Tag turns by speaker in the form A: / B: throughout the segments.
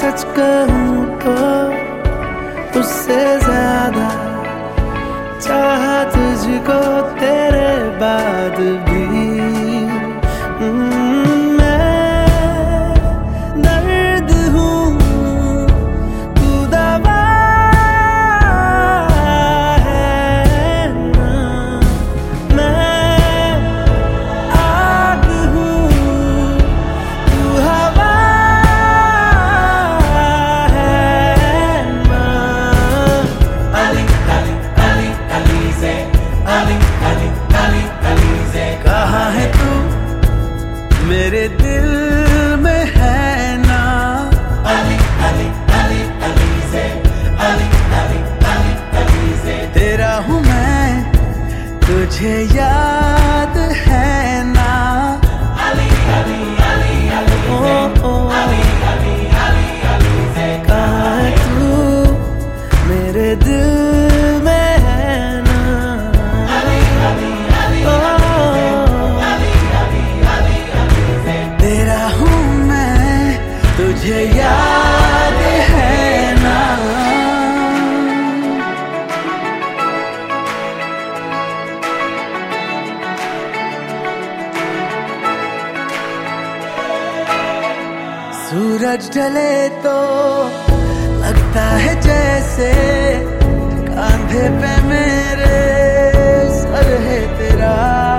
A: सच कहूँ तो उससे ज्यादा चाहा तुझको तेरे बाद भी। मैं दर्द हूँ तू दवा है ना, मैं आग हूँ तू हवा है ना। अली अली अली अली से अली अली अली अली से कहाँ है तू मेरे दिल में है ना। अली अली अली अली से अली अली अली अली से तेरा हूँ मैं तुझे याद है ना। अली अली अली अली से अली अली अली अली से कहाँ है तू मेरे दिल में है ना। अली अली अली अली अली अली अली से तेरा हूँ मैं तुझे याद है ना। सूरज ढले तो लगता है जैसे कांधे पे मेरे सर है तेरा।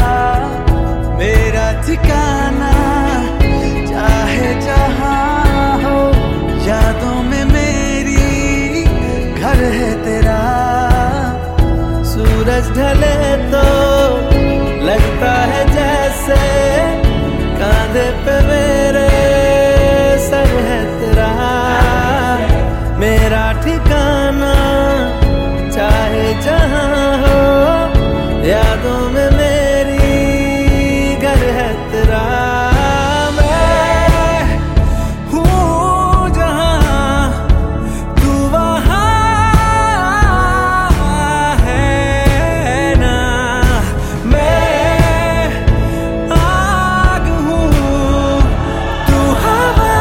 A: मेरा ठिकाना चाहे जहाँ हो यादों में मेरी घर है तेरा। सूरज ढले तो लगता है जैसे कांधे पे मेरे सर है तेरा। मेरा ठिकाना चाहे जहाँ हो यादों में मेरी घर है तेरा। मैं हूँ जहाँ तू वहाँ है ना। मैं आग हूँ तू हवा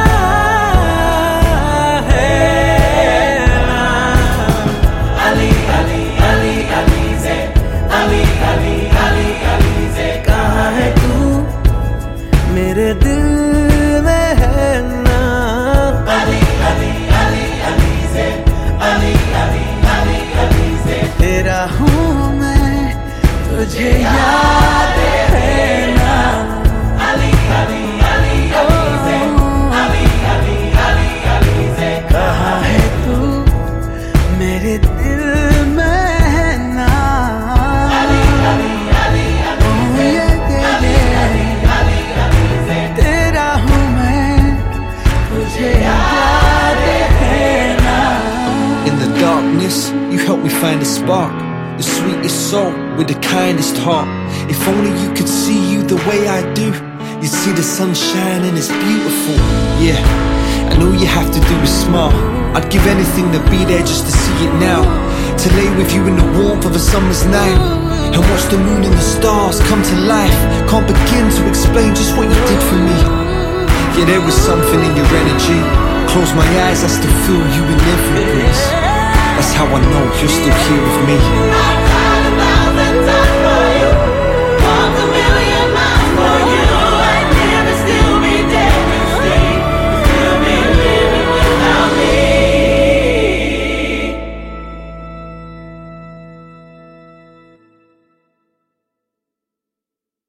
A: है ना। अली अली अली अली से अली अली अली अली से कहाँ है तू मेरे दिल में है ना। अली अली अली अली से अली अली अली अली से तेरा हूँ मैं तुझे याद है ना। अली अली अली अली से अली अली अली अली से कहाँ है तू मेरे दिल में है ना। अली अली अली अली से तेरा हूँ मैं तुझे याद है ना।
B: In the darkness, you help me find a spark, the sweetest soul with the kindest heart. If only you could see you the way I do, you'd see the sunshine and it's beautiful. Yeah, and all you have to do is smile. I'd give anything to be there just to see it now, to lay with you in the warmth of a summer's night and watch the moon and the stars come to life. Can't begin to explain just what you did for me. Yeah, there was something in your energy. Close my eyes, I still feel you in every breeze. That's how I know you're still here with me.